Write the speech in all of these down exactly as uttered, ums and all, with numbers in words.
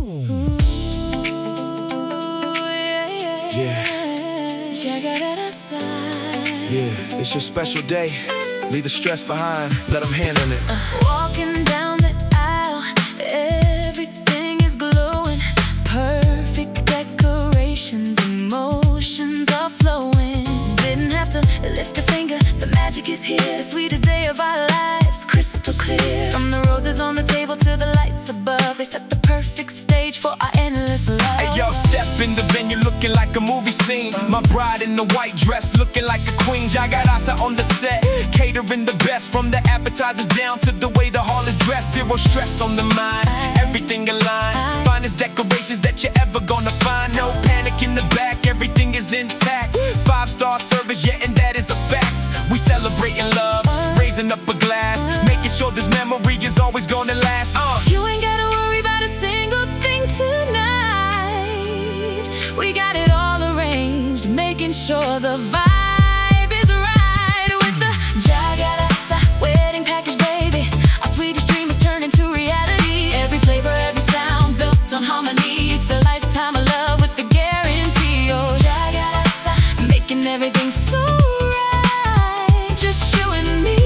Ooh, yeah, yeah. Yeah, Jagarasa. yeah, it's your special day. Leave the stress behind, let them handle it. Uh, walking down the aisle, everything is glowing. Perfect decorations, emotions are flowing. Didn't have to lift a finger, the magic is here. The sweetest day of our lives, crystal clear. From the roses on the table to the lights above, they set the perfect stage for our endless love. Hey yo, step in the venue looking like a movie scene. My bride in the white dress looking like a queen. Jagarasa on the set, catering the best. From the appetizers down to the way the hall is dressed. Zero stress on the mind, everything aligned. Finest decorations that you're ever gonna find. No panic in the back, everything is intact. Five-star service, yeah, and that is a fact. We celebrating love, raising up a glass, making sure this memory is always gonna last. uh. You ain't gotta worry about a single thing tonight. We got it all arranged, making sure the vibe is right. With the Jagarasa wedding package, baby, our sweetest dream is turning to reality. Every flavor, every sound, built on harmony. It's a lifetime of love with the guarantee. Oh, Jagarasa, making everything so right. Just you and me,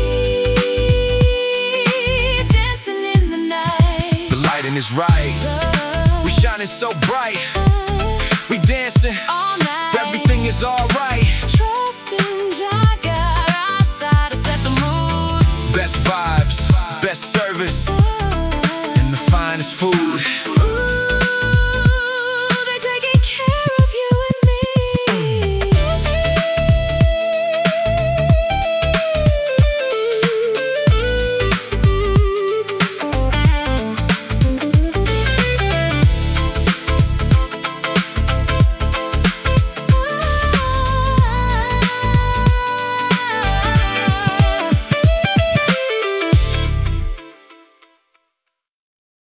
dancing in the night. The lighting is right, we shining so bright. We dancing, All night. everything is alright. Trust in Jagarasa to set the mood. Best vibes, best service, and the finest food.